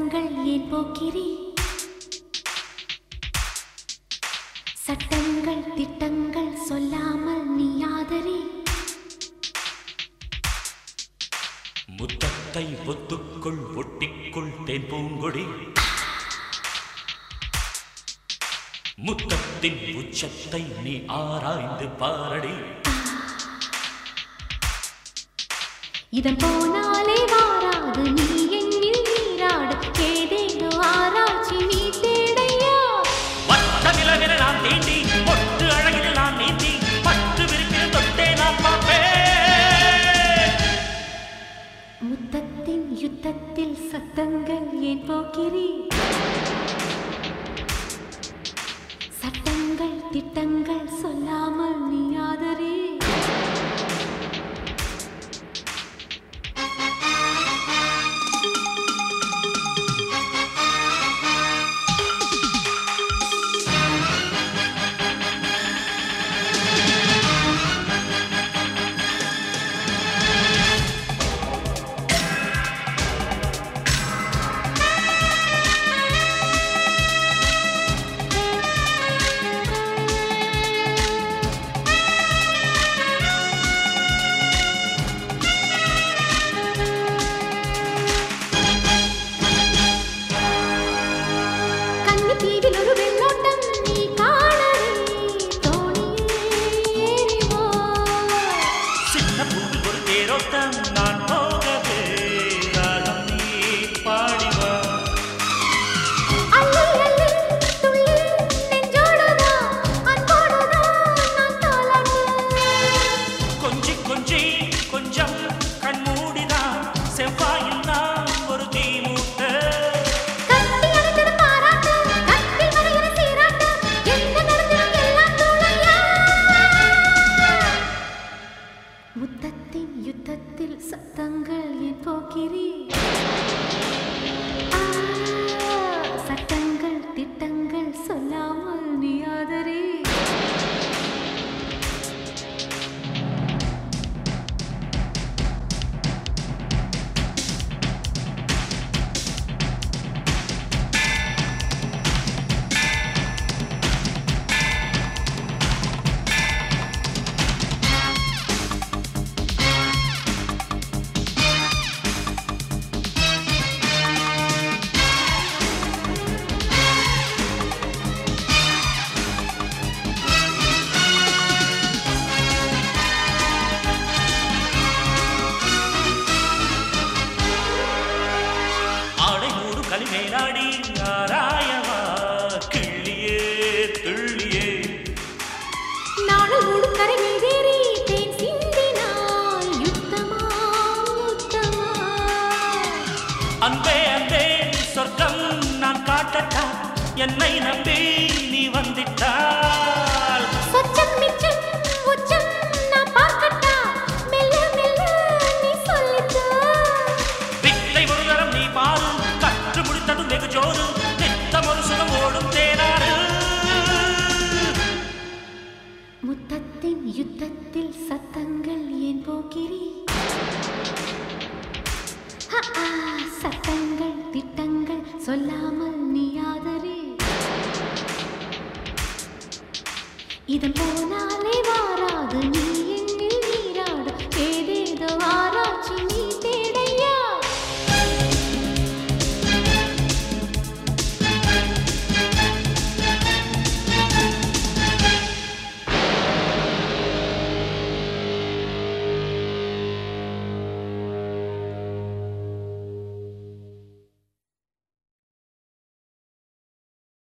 சத்தங்கள் ஏன் போக்கிறீ? சட்டங்கள் திட்டங்கள் சொல்லாமல் நீ ஆதரி. முத்தத்தை ஒத்துக்குள் ஒட்டிக்குள் தேன் பூங்கொடி. முத்தத்தின் உச்சத்தை நீ ஆராய்ந்து பாரடி. இதன் போனாலே வாராது நீ என்னில் நீராடு. ஏதேனோ ஆராய்ச்சி நீ தேடையா? வட்ட நிலவில நான் தீண்டி ஒட்டு அழகில் நான் நீந்தி பட்டு விரிப்பில் தொட்டே நான் பார்ப்பேன். முத்தத்தின் யுத்தத்தில் சத்தங்கள் ஏன் போக்கிறீ? சட்டங்கள் திட்டங்கள் சொல்லாமல் நீ ஆதரி. தீவில் ஒரு வெள்ளோட்டம் நீ காணவே தோணியே ஏறிவோ. சின்ன பூவில் ஒரு தேரோட்டம் நான் போகவே ராகம் நீ பாடிவா. அள்ளி அள்ளி துள்ளி நெஞ்சோடுதான் அன்போடுதான் நான் தாளாட்டுவேன். கொஞ்சி கொஞ்சி கொஞ்சம் கண்மூடிதான் செவ்வாயில் நான் ஒரு தீ மூட்ட. முத்தத்தின் யுத்தத்தில் சத்தங்கள் ஏன் போகிறீ? சட்டங்கள் திட்டங்கள் சொல்லாமல் நீ ஆதரி. மேலாடி ஆராயவா கிள்ளியே துள்ளியே. நாடல் மூடும் கரை மீதேறி தேன் சிந்தினால் யுத்தமா முத்தமா. அன்பே அன்பே சொர்க்கம் நான் காட்டட்டா என்னை நம்பி நீ வந்திட்டால். சொச்சம் மிச்சம் உச்சம் நான் பார்க்கட்டா மெல்ல மெல்ல நீ சொல்லிட்டா. வித்தை ஒரு தரம் நீ பாரு கற்று முடித்ததும் வெகு ஜோறு நித்தம் ஒரு சுகம் ஓடும் தேனாறு. முத்தத்தின் யுத்தத்தில் சத்தங்கள் ஏன் போகிறீ? சட்டங்கள் திட்டங்கள் சொல்லாமல் நீ ஆதரி. இதன் போனால்